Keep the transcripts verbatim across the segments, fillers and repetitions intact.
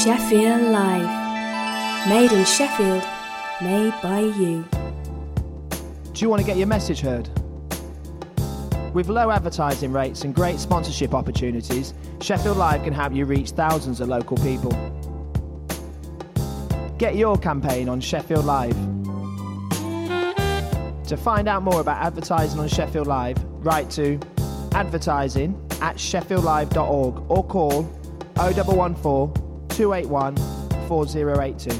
Sheffield Live. Made in Sheffield, made by you. Do you want to get your message heard? With low advertising rates and great sponsorship opportunities, Sheffield Live can help you reach thousands of local people. Get your campaign on Sheffield Live. To find out more about advertising on Sheffield Live, write to advertising at sheffield live dot org or call oh one one four, two eight one, four oh eight two.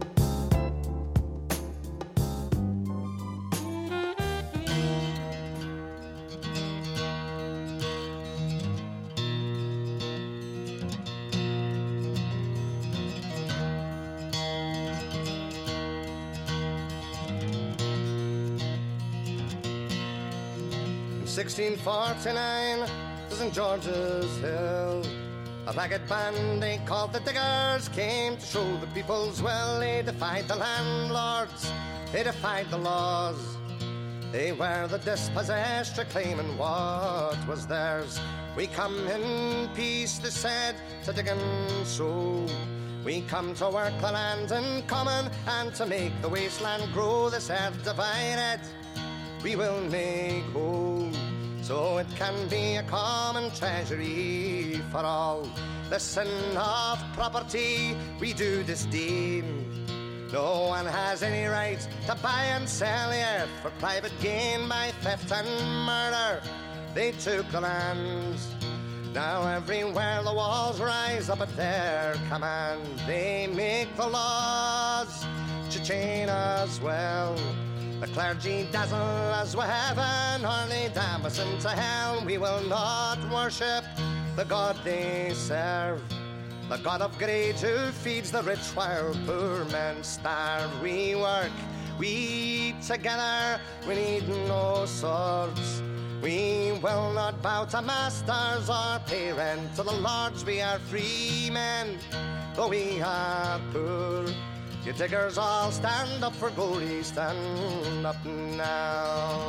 sixteen forty-nine, Saint George's Hill, a ragged band they called the Diggers came to show the people's will. They defied the landlords, they defied the laws. They were the dispossessed, reclaiming what was theirs. We come in peace, they said, to dig and sow. We come to work the land in common and to make the wasteland grow. They said, divided we will make whole, so it can be a common treasury for all. The sin of property we do disdain. No one has any right to buy and sell the earth for private gain. By theft and murder they took the lands. Now everywhere the walls rise up at their command. They make the laws to chain us well. The clergy dazzle us with heaven, or they damn us into hell. We will not worship the God they serve, the God of greed who feeds the rich while poor men starve. We work, we eat together, we need no swords. We will not bow to masters or pay rent to the lords. We are free men, though we are poor. You diggers all stand up for glory, stand up now.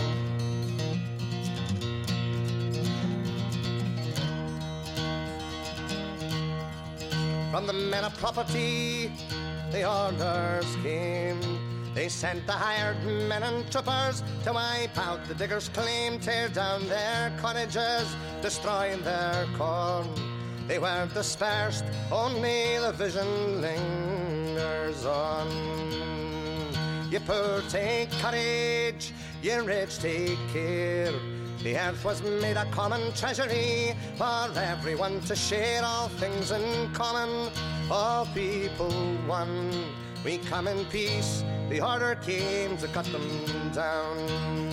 From the men of property, the orders came. They sent the hired men and troopers to wipe out the diggers' claim, tear down their cottages, destroying their corn. They were dispersed, only the vision lingers on. You poor take courage, you rich take care. The earth was made a common treasury for everyone to share, all things in common, all people one. We come in peace, the order came to cut them down.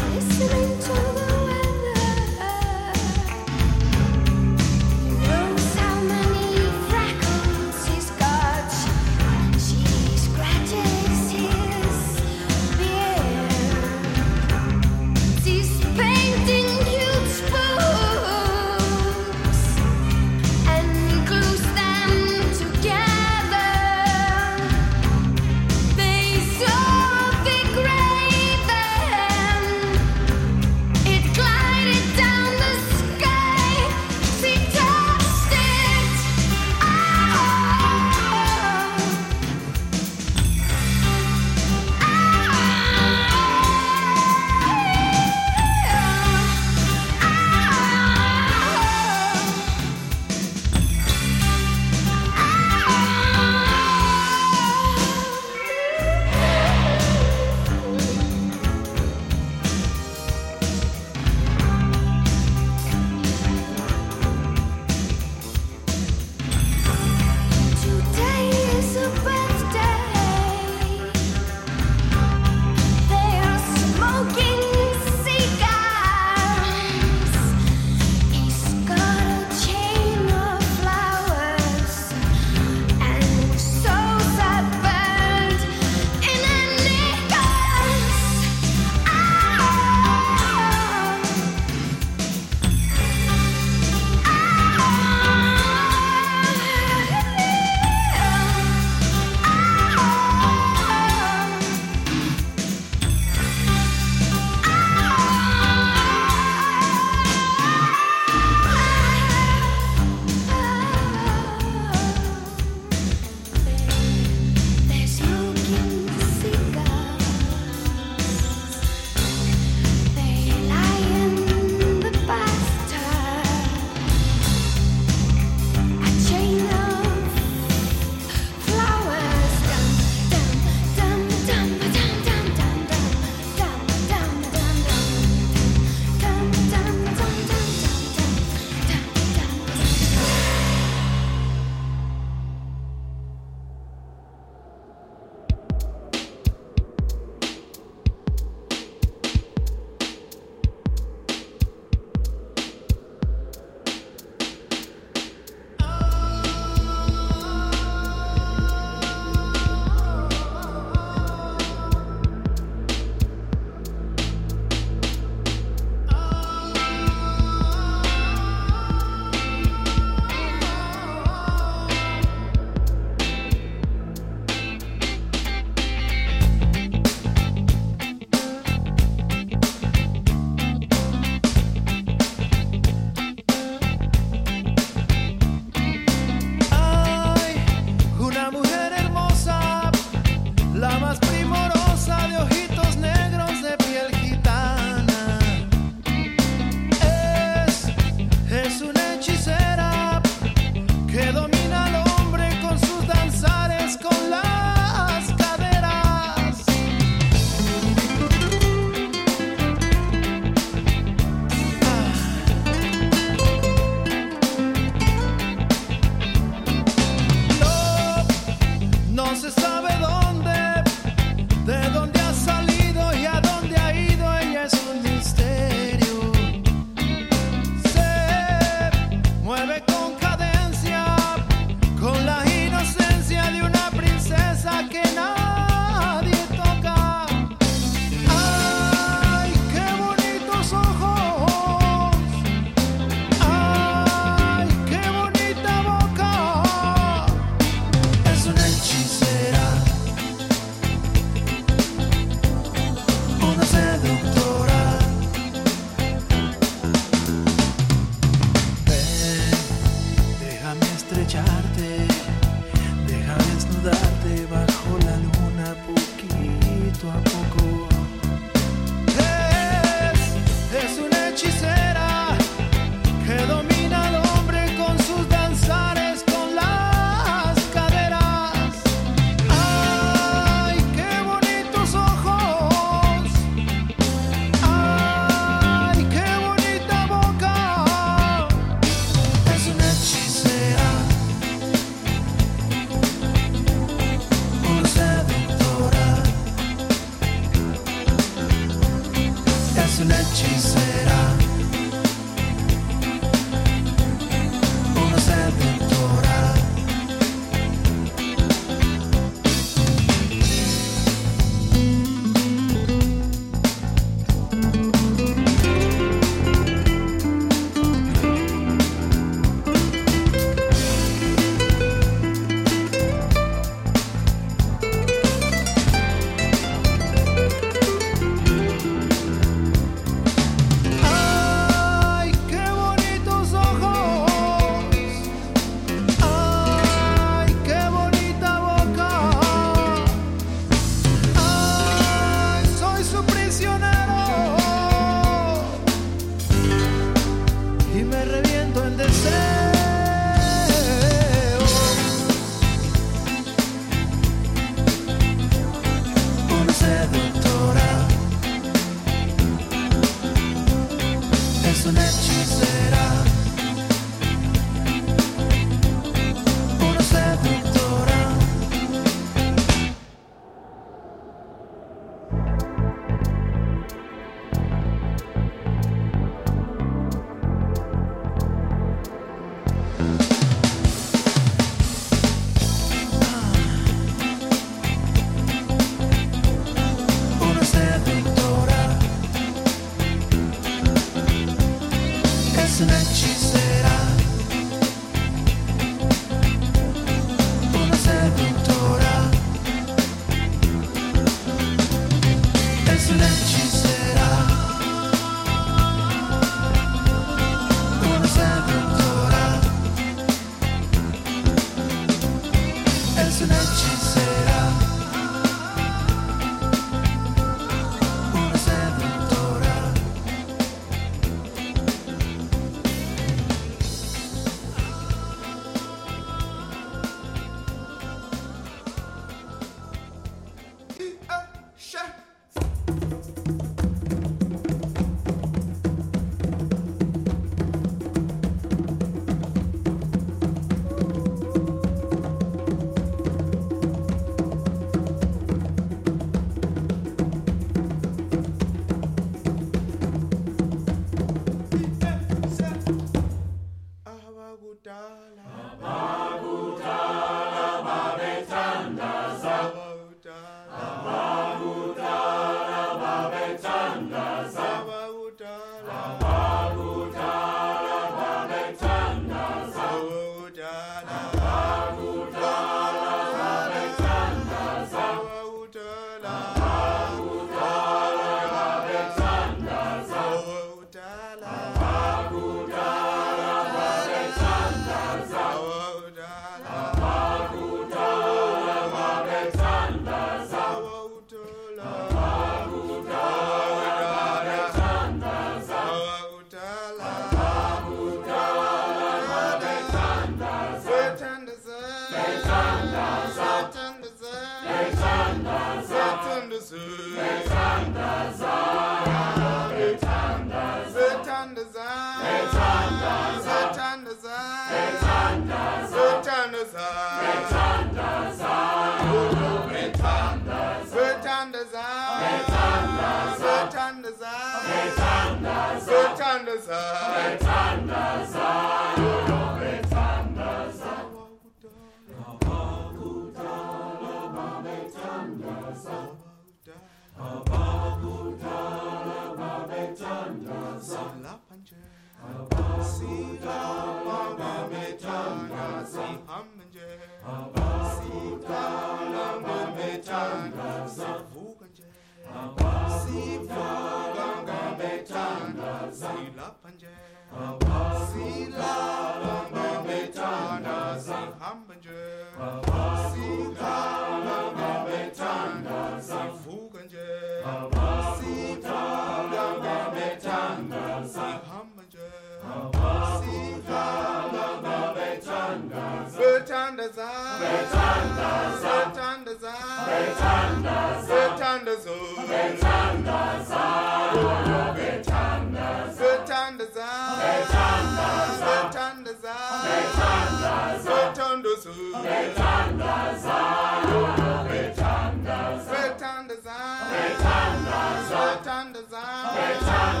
Betanda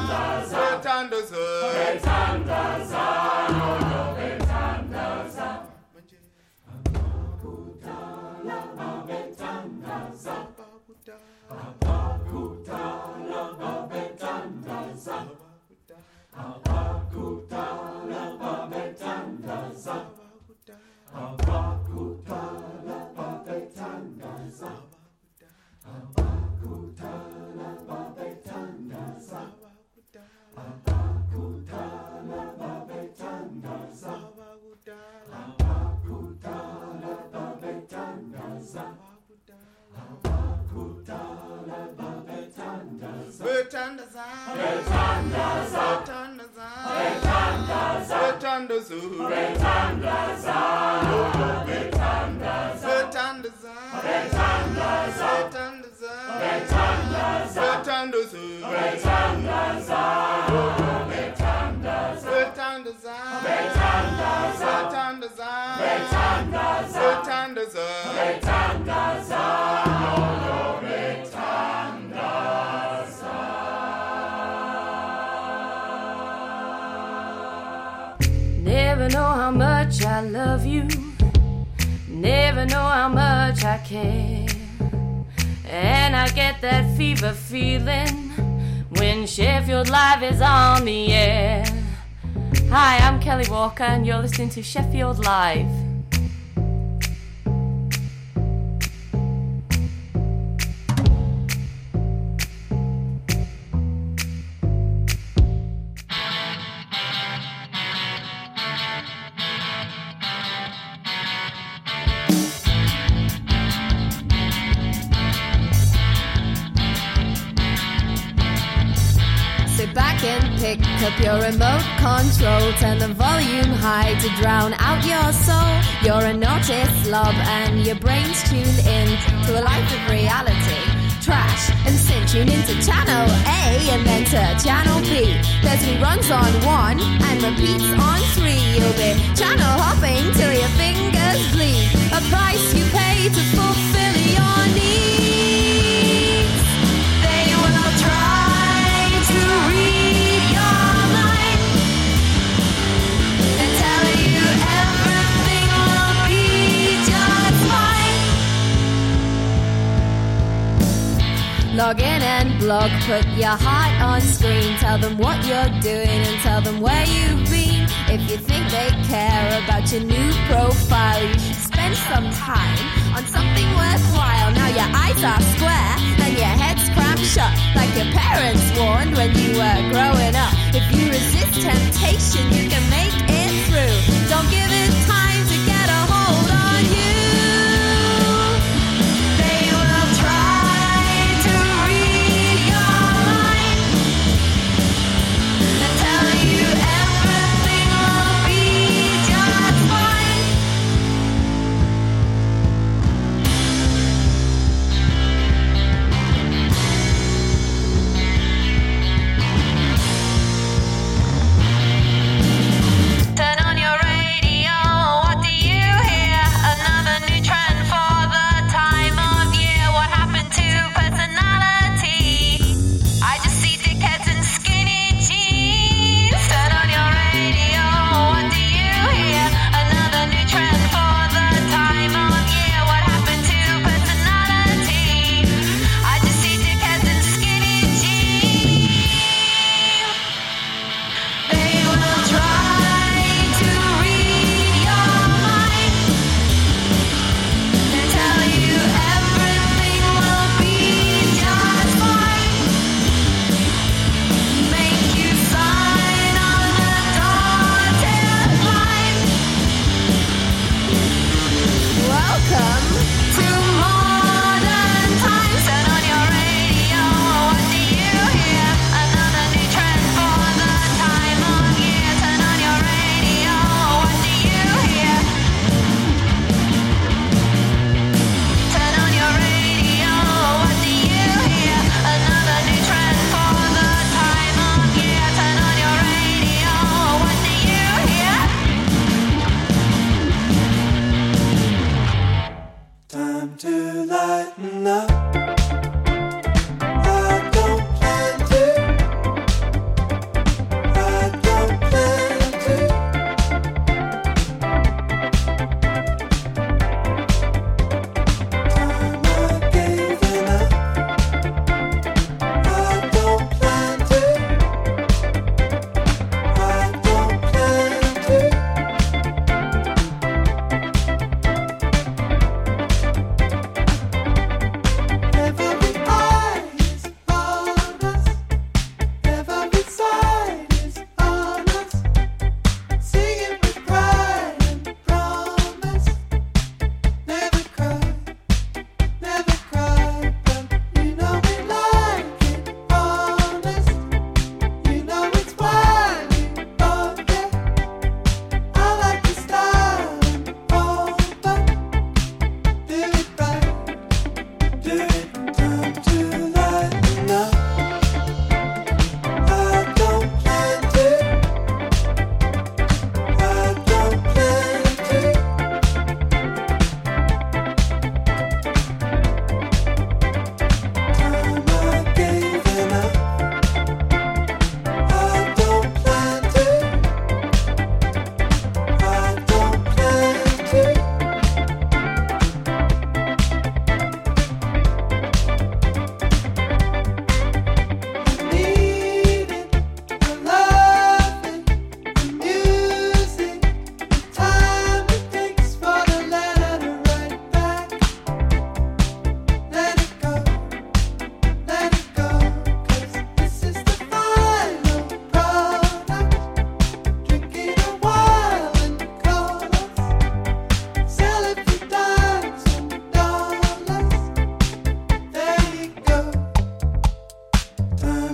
Betandaza, Betandaza, Yoyo Betandaza. Abakuta lava Betandaza, Abakuta lava Betandaza, Abakuta lava Betandaza, Abakuta lava Betandaza, Abakuta lava Betandaza, Abakuta lava Betandaza, Abakuta lava Betandaza, Abakuta lava Betandaza, Betandaza, Betandaza, Betandaza, Betandaza, Betandaza, Betandaza, Betandaza, Betandaza, Betandaza, Betandaza, Betandaza, Betandaza, Betandaza, Betandaza, Betandaza, Betandaza, Betandaza, Betandaza, Never know how much I love you. Never know how much I care. And I get that fever feeling when Sheffield Live is on the air. Hi, I'm Kelly Walker and you're listening to Sheffield Live. Pick up your remote control, turn the volume high to drown out your soul. You're a naughty slob and your brain's tuned in to a life of reality. Trash and sin, tune into channel A and then to channel B. There's reruns on one and repeats on three. You'll be channel hopping till your fingers bleed. A price you pay to fulfill your needs. They will try to read log in and blog, put your heart on screen. Tell them what you're doing and tell them where you've been. If you think they care about your new profile, you should spend some time on something worthwhile. Now your eyes are square and your head's cramped shut, like your parents warned when you were growing up. If you resist temptation, you can make it through. Don't give it time to get a hold on you. Turn on your radio.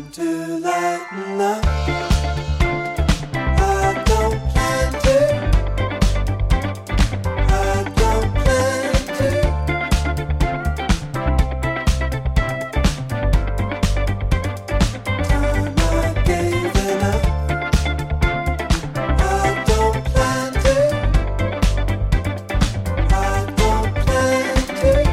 to lighten up. I don't plan to. I don't plan to. Time I gave up. I don't plan to. I don't plan to.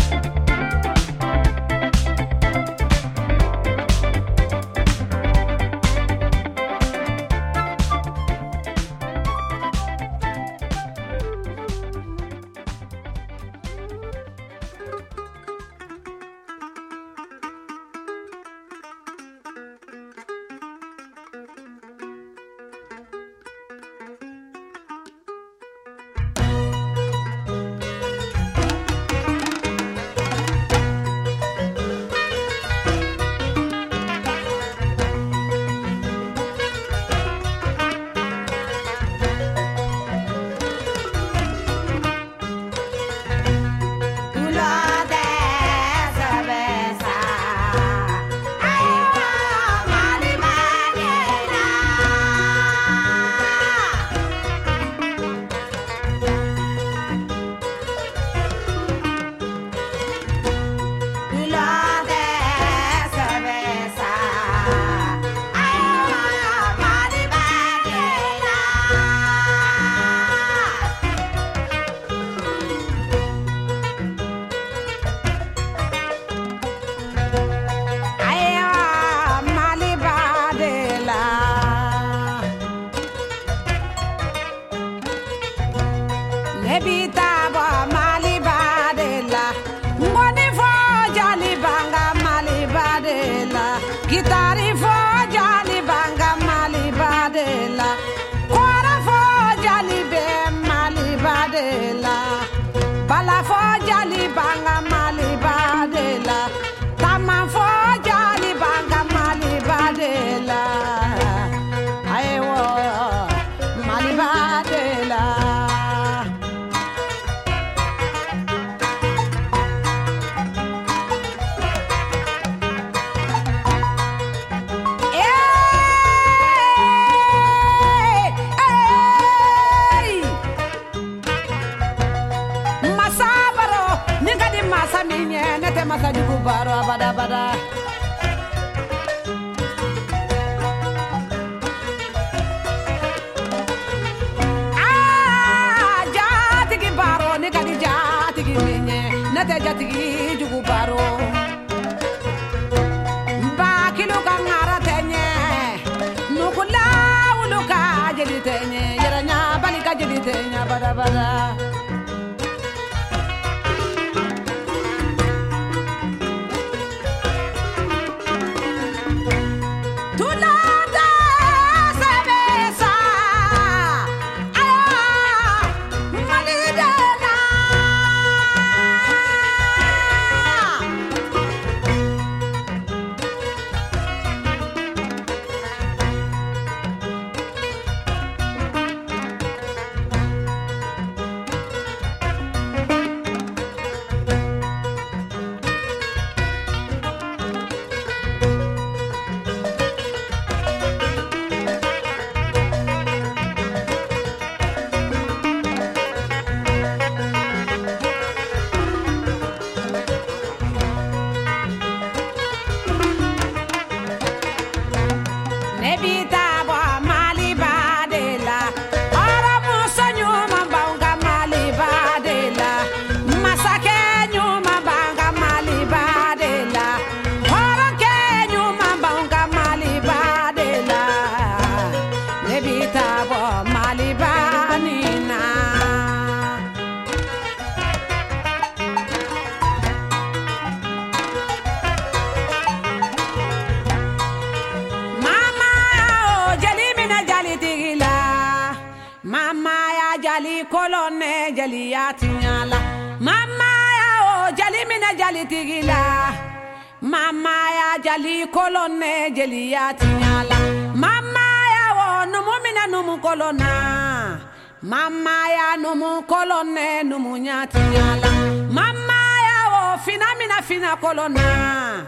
Mama ya jali kolone jeli ya tinyala. Mama ya wo numu mina numu kolona. Mama ya numu kolone numu nya tinyala. Mama ya wo fina mina fina kolona.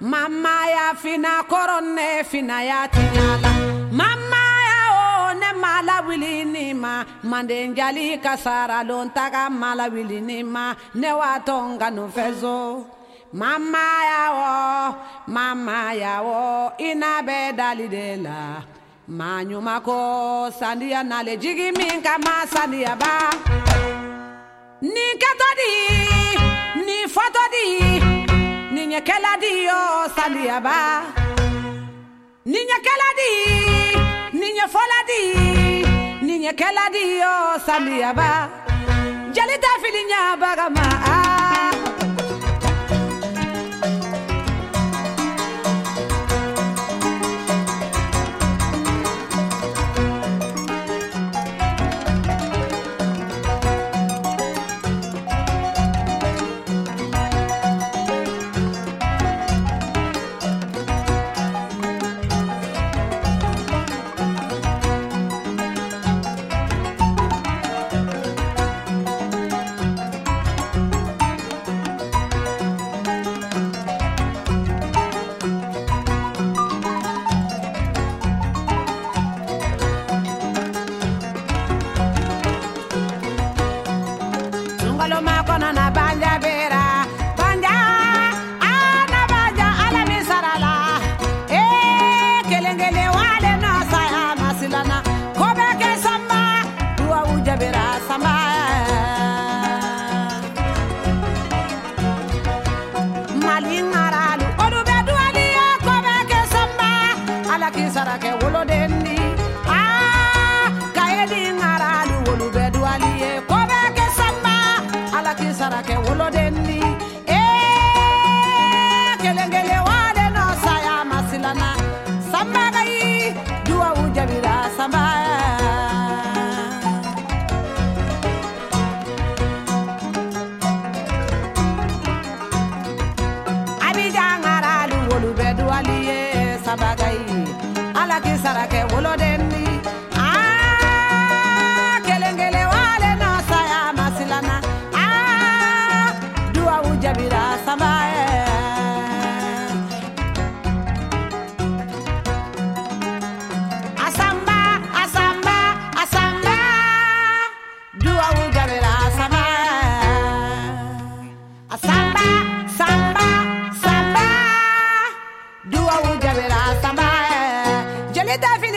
mama ya fina korone fina ya tinyala mama ya o ne mala wili ni ma mandenjali kasara lon taga mala wili ni ma ne watonga no fezo mama ya o mama ya o ina be dalidela manyuma ko sandia nale jigi minka ma sandia ba ni katodi ni fotodi ni nyekela di yo sandia ba ni nyekela di ni nyefola di ni nyekela di yo sandia ba jalita filinya bagama ah. Sarake wolo dendi eh kelengele wale no saya masilana samba gai dua ujabira samba abijangara lu wolu bedu aliye samba gai ala ki sarake wolo dendi ah kelengele wale no saya masilana Jabira Samae Asamba Asamba Asamba Dua Jabira Samae Asamba Samba Samba Dua Jabira Samae Jelita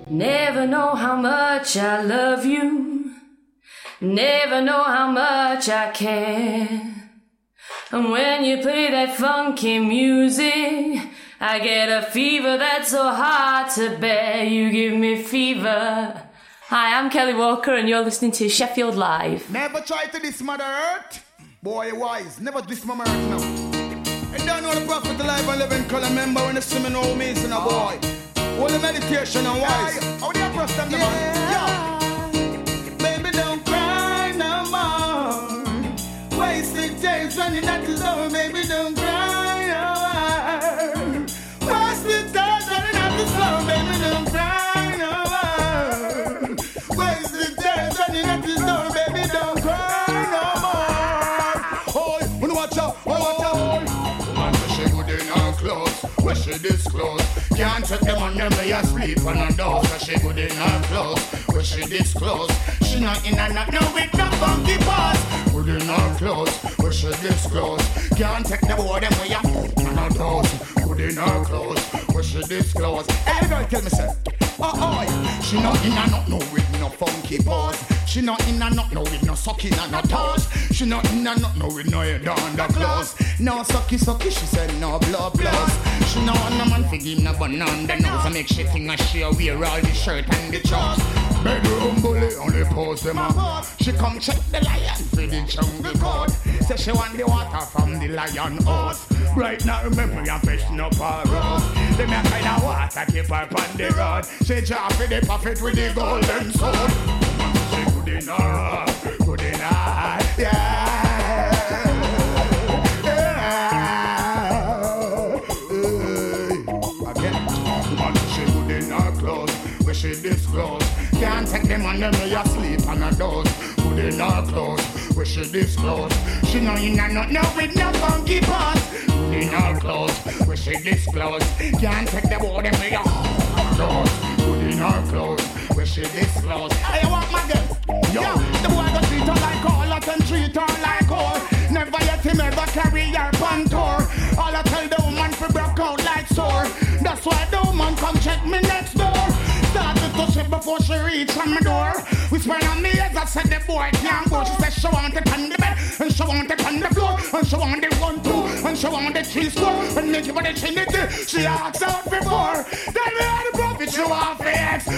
Never know how much I love you. Never know how much I care. And when you play that funky music, I get a fever that's so hard to bear. You give me fever. Hi, I'm Kelly Walker and you're listening to Sheffield Live. Never try to diss Mother Earth. Boy, wise. Never diss Mama Earth now. And don't know the prophet alive and living color. Remember when the swimming old means in a boy. All the meditation and wise. How do you trust them, the man? Yo. Baby, don't cry no more. Wasted days running at the door. Baby, don't cry no more. Wasted days running at the door. Baby, don't cry no more. Wasted days running at the door. Baby, don't cry no more. Oh, wanna watch out, wanna watch out. Man, she good in her clothes. Where she disclose. Can't check them on them, they asleep on her door. So she good in her clothes, where she disclose. She not in and not no with no funky paws. Good in her clothes, where she disclose. Can't take the boy them way up on her toes. Good in her clothes, where she disclose. Every girl tell me say, oh oh, she not in and not no with no funky paws. She not in and not no with no sucking and no toes. She not in and not no with no head on the clothes. No sucky sucky, she said no blood blows. She know no man fi give no bun on the nose. I make she think that she wear all the shirt and the chops. Bedroom bully only pose them up. She come check the lion for the jungle code. Say she want the water from the lion house. Right now remember you fishing up her rose. They make kind of water keep her on the road. She drop for the prophet with the golden sword. She good in her, good in her, yeah. She disclose. Can't take them on them way asleep on a dose. Put in her clothes, where she disclose. She know in and not know with no funky paws. Put in her clothes, where she disclose. Can't take the boy them way a dose. Put in her clothes, where she disclose. I want my girl. Yo, the boy go treat her like all, I can treat her like all. Never yet him ever carry her on tour. All I tell the woman for broke out like sore. That's why the woman come check me next door. Started to shit before she reached on my door. Whispering on me as I said the boy can't go. She said she want it on the bed, and she want it on the floor, and she want it one, two, and she want it three score, and make it for the trinity. She asked out before. Tell me how the prophet she want for X.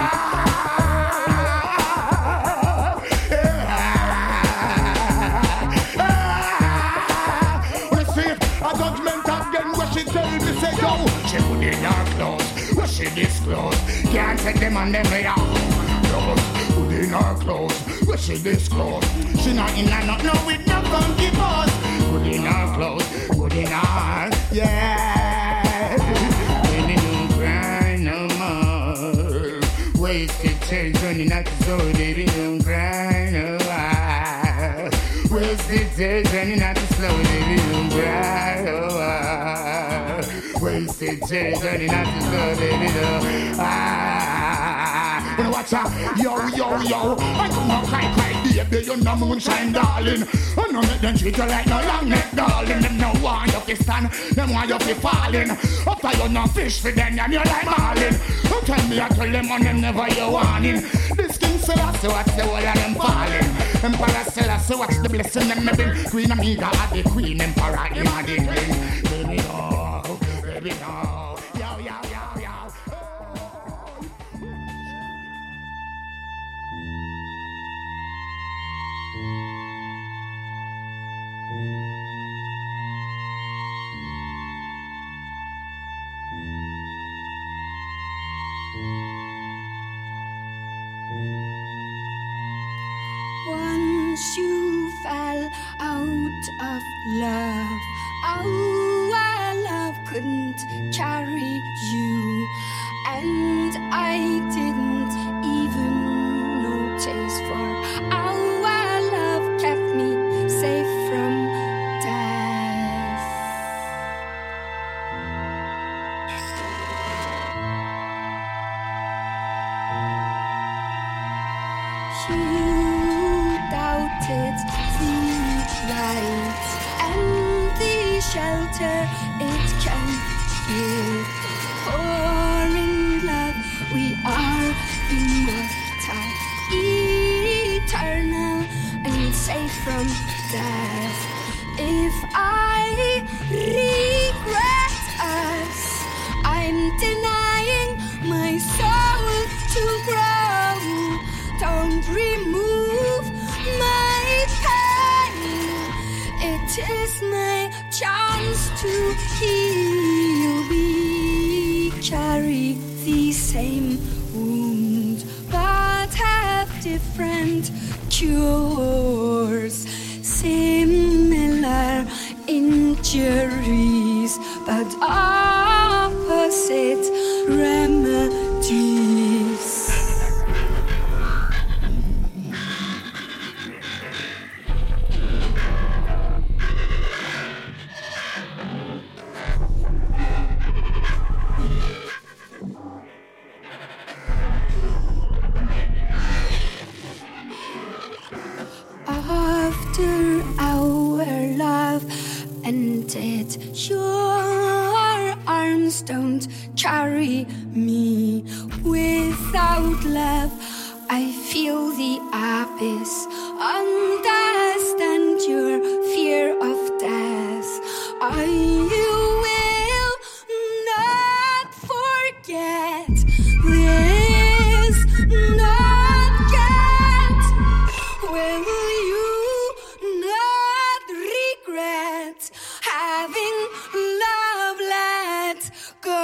When I see it, a judgment again where she tell me say yo. She put in her clothes, where she disclose. Can't take them on them way out. Put in her clothes, where she disclose. She not in and not no with no funky paws. Put in her clothes, put in her, yeah. Baby don't cry no more. Wasted tears running out the door. Baby don't cry no more. Wasted tears running out the floor. Baby don't cry no more. Wasted tears running out the door. Baby don't ah. When I watch her, yo, yo, yo, I come up cry, cry, baby, you're no moonshine, darling. I know make them treat you like no long neck, darling. Them no want you to stand, them want you to falling. After you no fish for them, and you're like marlin. Don't tell me I tell them on them never you warning. This king say I see watch the whole of them falling. Emperor say I see watch the blessing them me bring. Queen Amiga at the queen, emperor him at the king. Baby no, baby no, yo, yo, yo, yo. Once you fell out of love, our love couldn't carry you, and I didn't even notice, for our love kept me safe from death. You doubted the light and the shelter it can give. denying my soul to grow. Don't remove my pain. It is my chance to heal. We carry the same wound, but have different cures. Similar injuries, but opposite remedies. After our love ended, your arms don't carry me. Without love, I feel the abyss. Understand your fear of death. I will not forget this, not get. Will you not regret having love let go?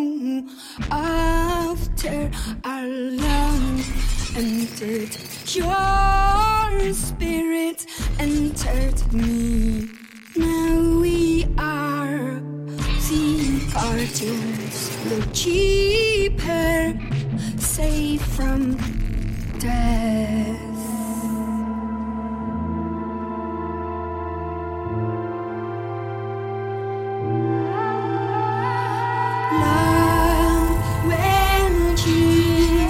After our love ended, your spirit entered me. Now we are the guardians, the keeper, safe from death. Love will keep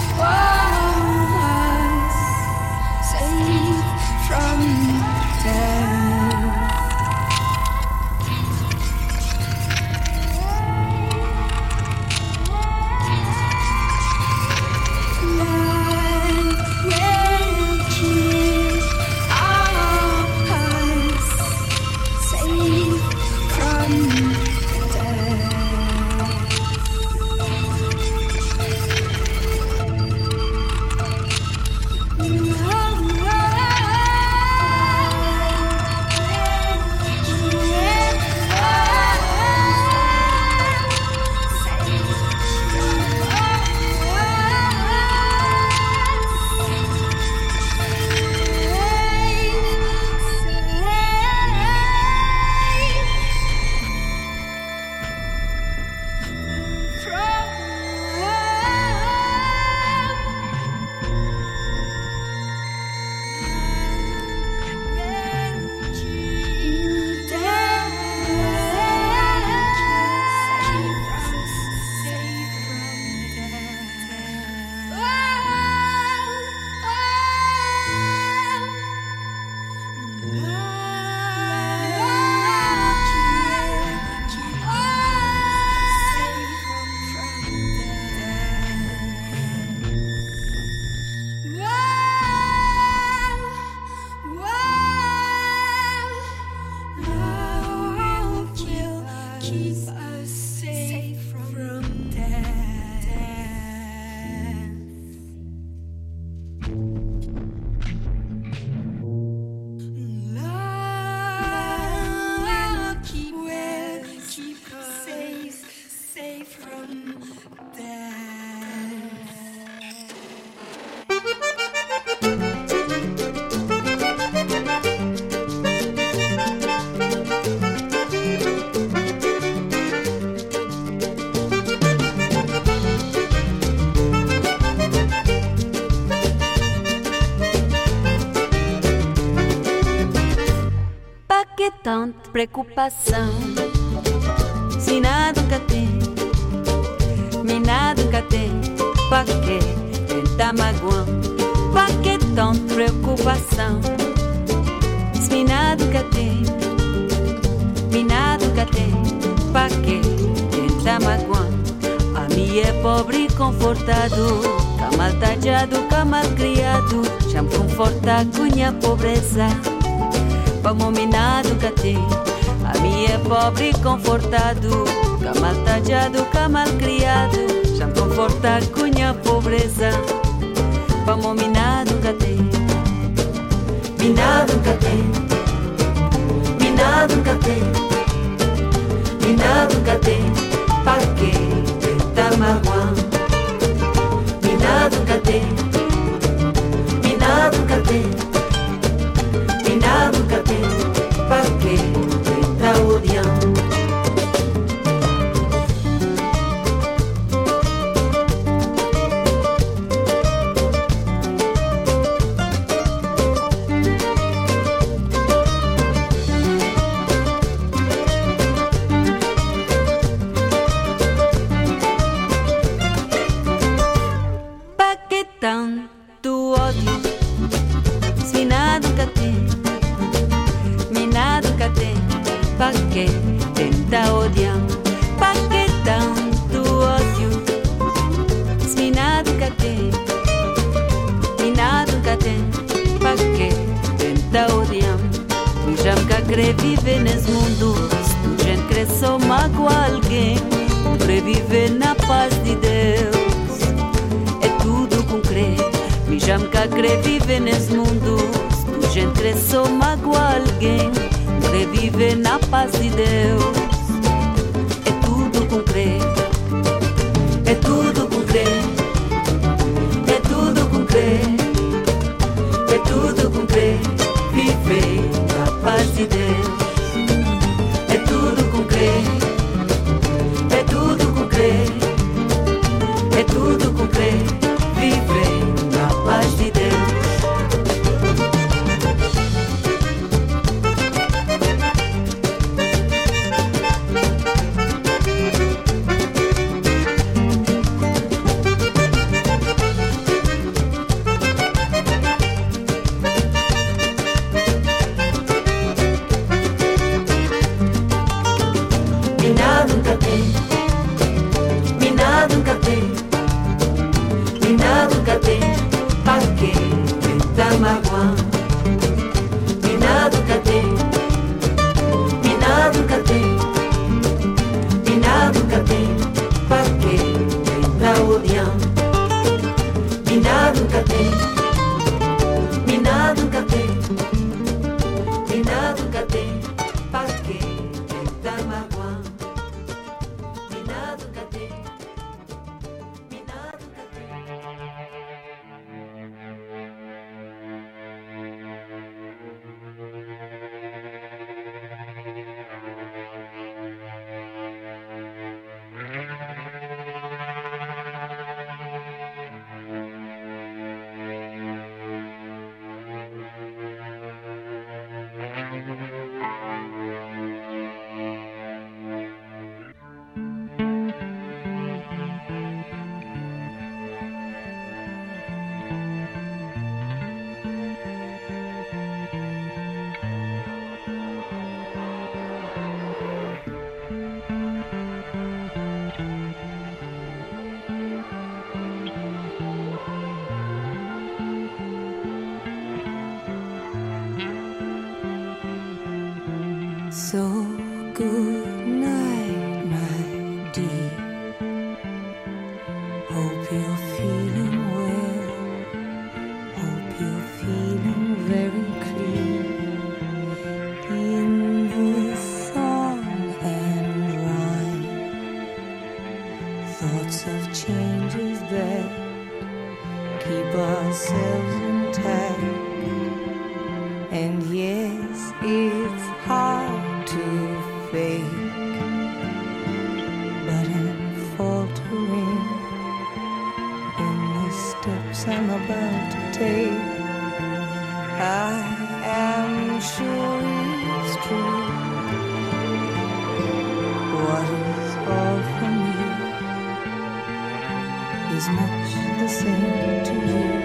us safe from death. Tanta preocupação, se nada nunca tem, me nada nunca tem, pra que tentar magoar? Pra que tanta preocupação, se me nada nunca tem, me nada nunca tem, pra que tentar magoar? A mim é pobre e confortado, cá mal tadjado, cá mal criado, já me conforta com minha pobreza. Vamos minado que tem, a mim é pobre e confortado, Tá maltajado, cá malcriado, já me conforta com a pobreza. Vamos minado cate, minado cate, minado cate, minado cate, pa que tá magoando. Minado cate, minado cate, minado cate, pa que tá odiando. Tanto ódio, se minado cate, minado cate, pa que tenta odiar, pa que tanto ódio, se minado cate, minado cate, pa que tenta odiar. Tu já me quer viver nesse mundo, tu já quer só magoar alguém, quer viver na paz de Deus. Me já me quer viver nesse mundo. Tu gente quer só magoar alguém, quer viver na paz de Deus. É tudo com crer, é tudo com crer, é tudo com crer, é tudo com crer. Viver na paz de Deus. É tudo com crer, é tudo com crer, é tudo com crer. Viver na paz de Deus. Minado nunca tem, minado nunca tem, minado nunca tem, pa que tá magoando. Minado nunca tem, minado nunca tem, minado nunca tem, pa que tá odiando. Minado nunca tem, minado nunca tem, minado nunca tem, pa que tá magoando. Minado nunca tem, minado nunca tem. So good night, my dear. Hope you're feeling well. Hope you're feeling very clear. In this song and rhyme, thoughts of changes that keep ourselves intact. And yes, it's hard to fake, but I'm faltering in the steps I'm about to take. I am sure it's true. What is all from you is much the same to you.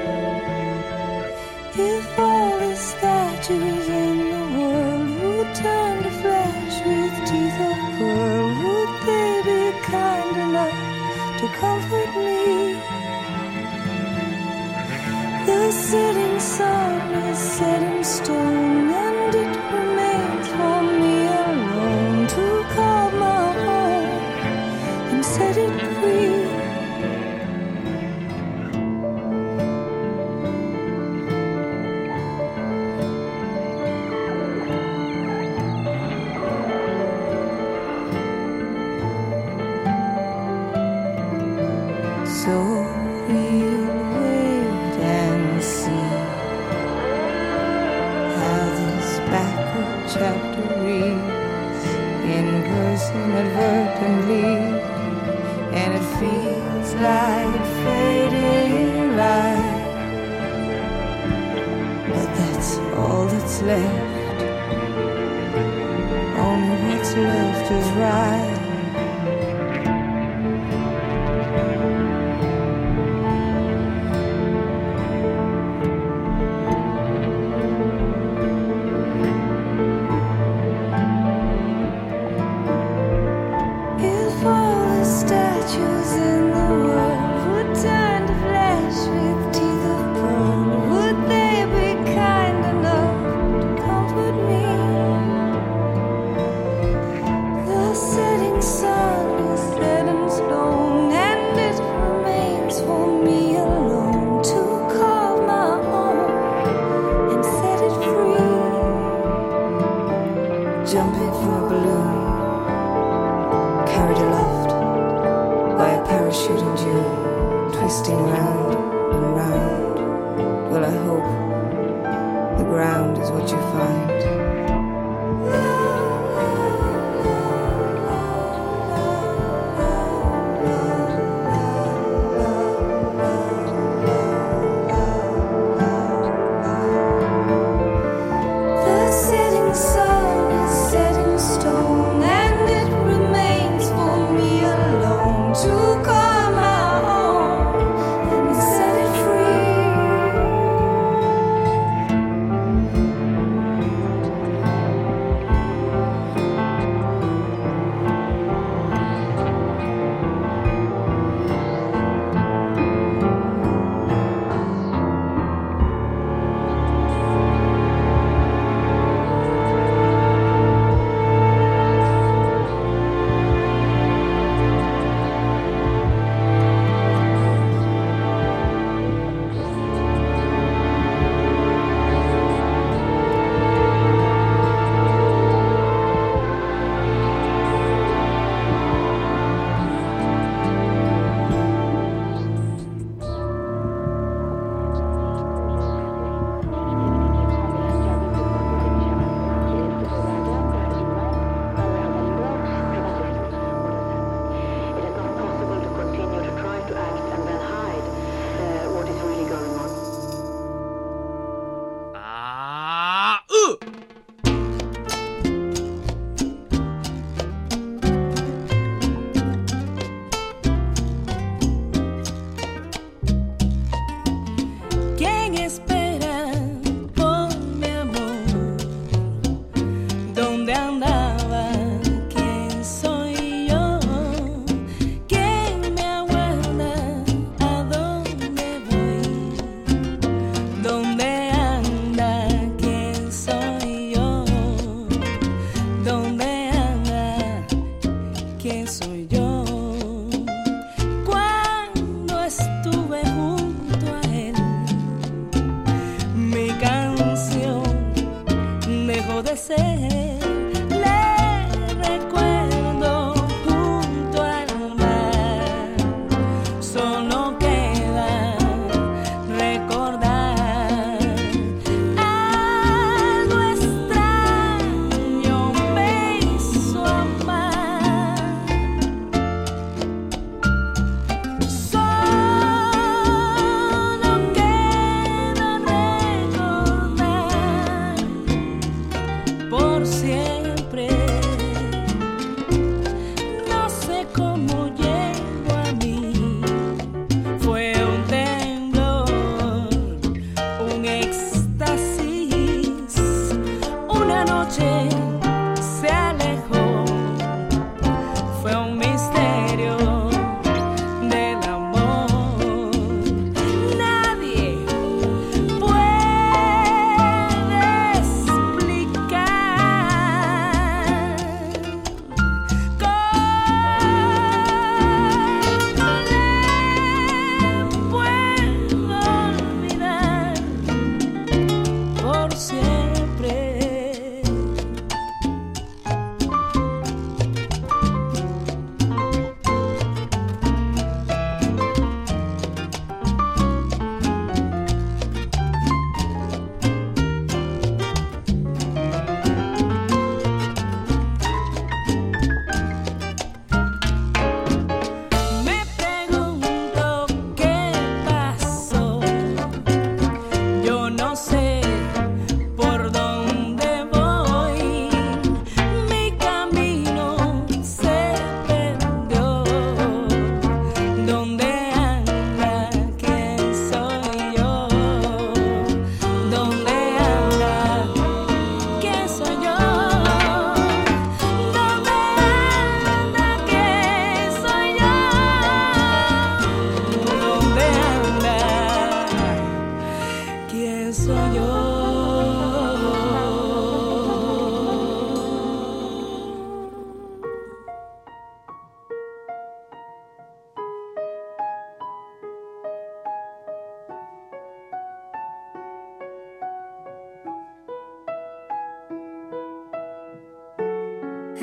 If all the statues in the world would turn to flesh with teeth of pearl, would they be kind enough to comfort me? The setting sun is set in stone, and it remains for me alone to call my own. So we'll wait and see how this backward chapter reads in verse inadvertently, and it feels like fading light. But that's all that's left. Only what's left is right.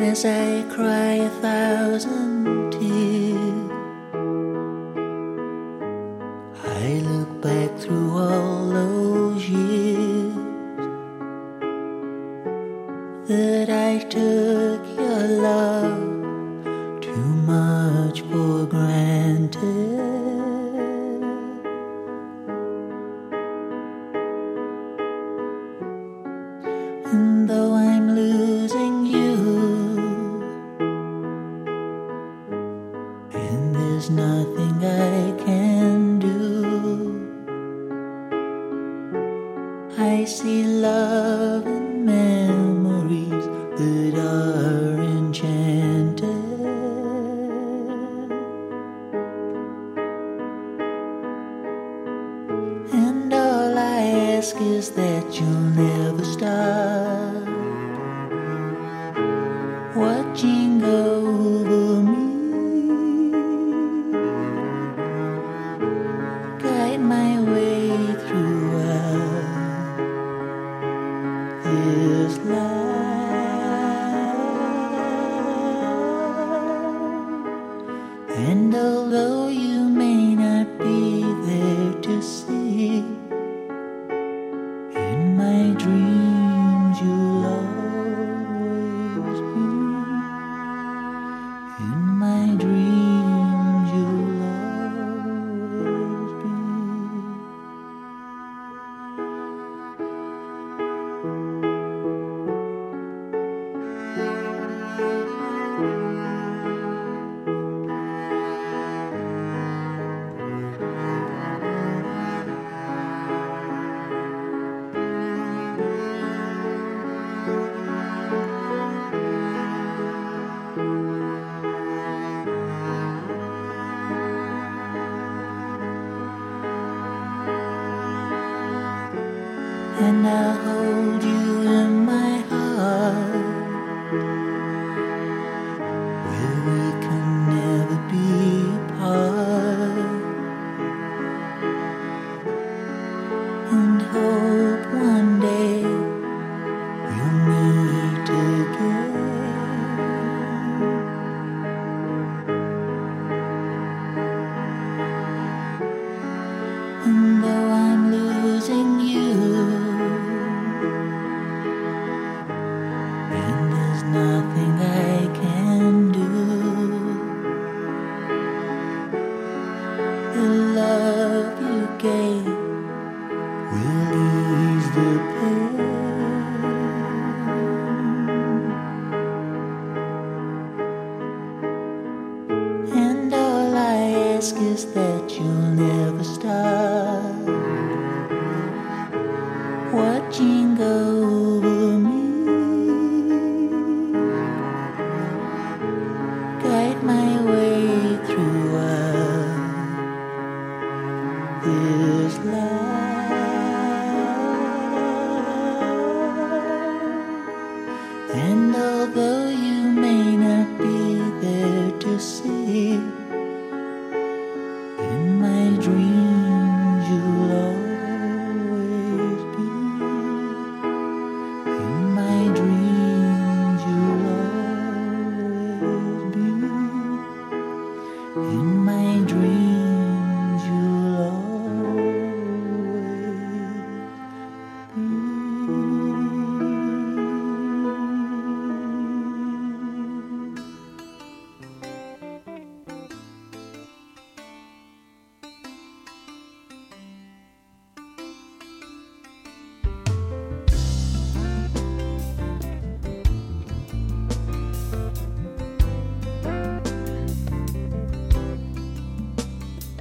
as I cry a thousand tears. I look back through all those years that I took your love too much for granted. And though I'm losing you, and there's nothing I can do, I see love and memories that are enchanted. And all I ask is that you'll never stop watching over me, guide my way throughout this life. And although you may not be there to see, in my dreams you'll always be. In my dreams you'll always be. And I'll hold you in my heart, where we can never be apart, and hope one day we'll meet again. And though I'm losing you, nothing I can do, the love you gave will ease the pain. And all I ask is that you'll never stop watching over me, guide my way throughout this life.